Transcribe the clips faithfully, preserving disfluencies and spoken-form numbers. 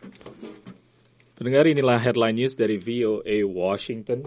Pendengar, inilah headline news dari V O A Washington.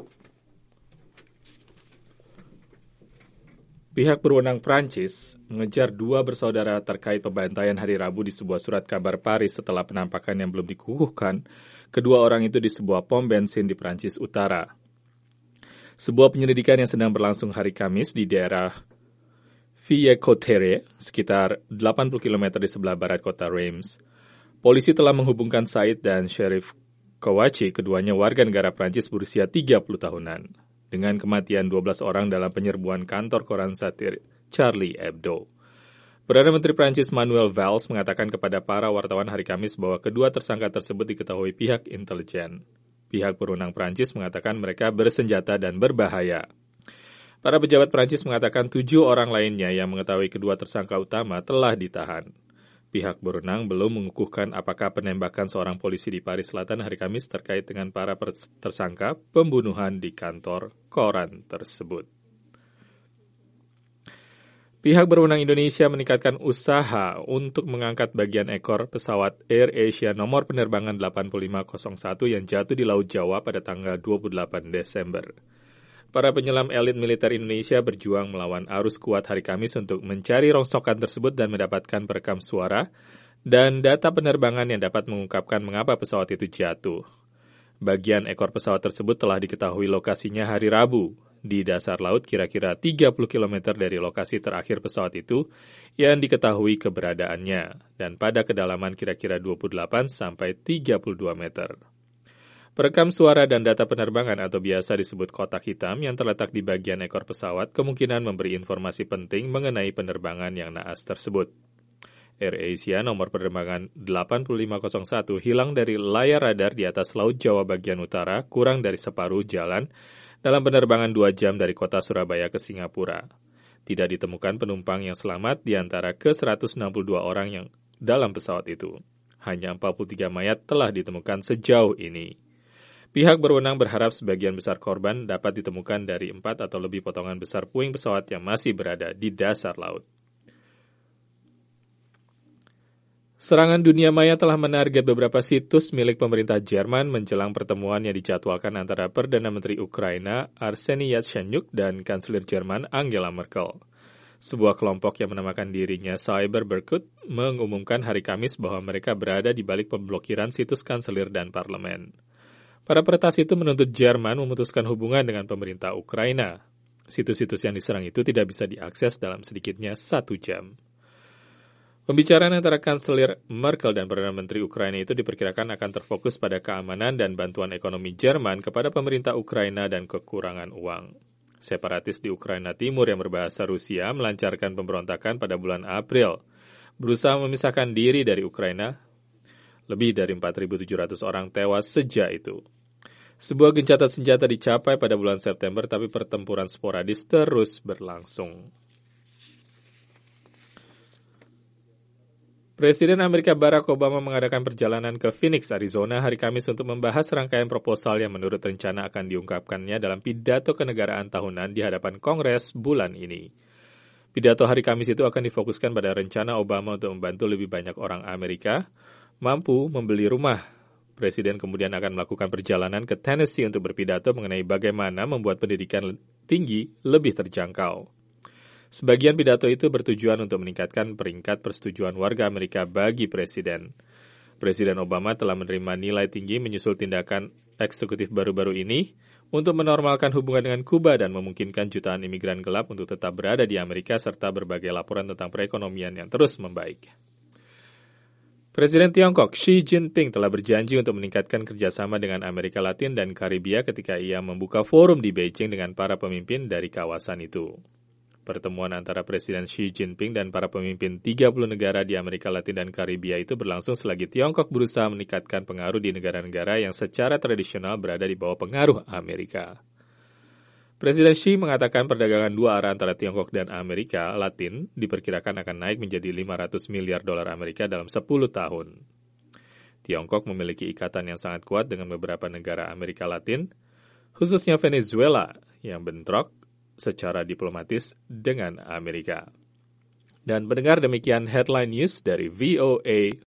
Pihak berwenang Prancis mengejar dua bersaudara terkait pembantaian hari Rabu di sebuah surat kabar Paris setelah penampakan yang belum dikukuhkan kedua orang itu di sebuah pom bensin di Prancis Utara. Sebuah penyelidikan yang sedang berlangsung hari Kamis di daerah Villers-Cotterêts, sekitar delapan puluh kilometer di sebelah barat kota Reims. Polisi telah menghubungkan Said dan Sheriff Kouachi, keduanya warga negara Prancis berusia tiga puluh tahunan, dengan kematian dua belas orang dalam penyerbuan kantor koran satir Charlie Hebdo. Perdana Menteri Prancis Manuel Valls mengatakan kepada para wartawan hari Kamis bahwa kedua tersangka tersebut diketahui pihak intelijen. Pihak berwenang Prancis mengatakan mereka bersenjata dan berbahaya. Para pejabat Prancis mengatakan tujuh orang lainnya yang mengetahui kedua tersangka utama telah ditahan. Pihak berwenang belum mengukuhkan apakah penembakan seorang polisi di Paris Selatan hari Kamis terkait dengan para tersangka pembunuhan di kantor koran tersebut. Pihak berwenang Indonesia meningkatkan usaha untuk mengangkat bagian ekor pesawat Air Asia nomor penerbangan delapan lima nol satu yang jatuh di Laut Jawa pada tanggal dua puluh delapan Desember. Para penyelam elit militer Indonesia berjuang melawan arus kuat hari Kamis untuk mencari rongsokan tersebut dan mendapatkan perekam suara dan data penerbangan yang dapat mengungkapkan mengapa pesawat itu jatuh. Bagian ekor pesawat tersebut telah diketahui lokasinya hari Rabu, di dasar laut kira-kira tiga puluh kilometer dari lokasi terakhir pesawat itu yang diketahui keberadaannya, dan pada kedalaman kira-kira dua puluh delapan sampai tiga puluh dua meter. Perekam suara dan data penerbangan atau biasa disebut kotak hitam yang terletak di bagian ekor pesawat kemungkinan memberi informasi penting mengenai penerbangan yang naas tersebut. Air Asia nomor penerbangan delapan lima nol satu hilang dari layar radar di atas Laut Jawa bagian utara kurang dari separuh jalan dalam penerbangan dua jam dari kota Surabaya ke Singapura. Tidak ditemukan penumpang yang selamat di antara ke seratus enam puluh dua orang yang dalam pesawat itu. Hanya empat puluh tiga mayat telah ditemukan sejauh ini. Pihak berwenang berharap sebagian besar korban dapat ditemukan dari empat atau lebih potongan besar puing pesawat yang masih berada di dasar laut. Serangan dunia maya telah menarget beberapa situs milik pemerintah Jerman menjelang pertemuan yang dijadwalkan antara Perdana Menteri Ukraina Arseniy Yatsenyuk dan Kanselir Jerman Angela Merkel. Sebuah kelompok yang menamakan dirinya Cyberberkut mengumumkan hari Kamis bahwa mereka berada di balik pemblokiran situs kanselir dan parlemen. Para peretas itu menuntut Jerman memutuskan hubungan dengan pemerintah Ukraina. Situs-situs yang diserang itu tidak bisa diakses dalam sedikitnya satu jam. Pembicaraan antara Kanselir Merkel dan Perdana Menteri Ukraina itu diperkirakan akan terfokus pada keamanan dan bantuan ekonomi Jerman kepada pemerintah Ukraina dan kekurangan uang. Separatis di Ukraina Timur yang berbahasa Rusia melancarkan pemberontakan pada bulan April, berusaha memisahkan diri dari Ukraina. Lebih dari empat ribu tujuh ratus orang tewas sejak itu. Sebuah gencatan senjata dicapai pada bulan September, tapi pertempuran sporadis terus berlangsung. Presiden Amerika Barack Obama mengadakan perjalanan ke Phoenix, Arizona hari Kamis untuk membahas rangkaian proposal yang menurut rencana akan diungkapkannya dalam pidato kenegaraan tahunan di hadapan Kongres bulan ini. Pidato hari Kamis itu akan difokuskan pada rencana Obama untuk membantu lebih banyak orang Amerika mampu membeli rumah. Presiden kemudian akan melakukan perjalanan ke Tennessee untuk berpidato mengenai bagaimana membuat pendidikan tinggi lebih terjangkau. Sebagian pidato itu bertujuan untuk meningkatkan peringkat persetujuan warga Amerika bagi Presiden. Presiden Obama telah menerima nilai tinggi menyusul tindakan eksekutif baru-baru ini untuk menormalkan hubungan dengan Kuba dan memungkinkan jutaan imigran gelap untuk tetap berada di Amerika serta berbagai laporan tentang perekonomian yang terus membaik. Presiden Tiongkok Xi Jinping telah berjanji untuk meningkatkan kerjasama dengan Amerika Latin dan Karibia ketika ia membuka forum di Beijing dengan para pemimpin dari kawasan itu. Pertemuan antara Presiden Xi Jinping dan para pemimpin tiga puluh negara di Amerika Latin dan Karibia itu berlangsung selagi Tiongkok berusaha meningkatkan pengaruh di negara-negara yang secara tradisional berada di bawah pengaruh Amerika. Presiden Xi mengatakan perdagangan dua arah antara Tiongkok dan Amerika Latin diperkirakan akan naik menjadi lima ratus miliar dolar Amerika dalam sepuluh tahun. Tiongkok memiliki ikatan yang sangat kuat dengan beberapa negara Amerika Latin, khususnya Venezuela yang bentrok secara diplomatis dengan Amerika. Dan pendengar, demikian headline news dari V O A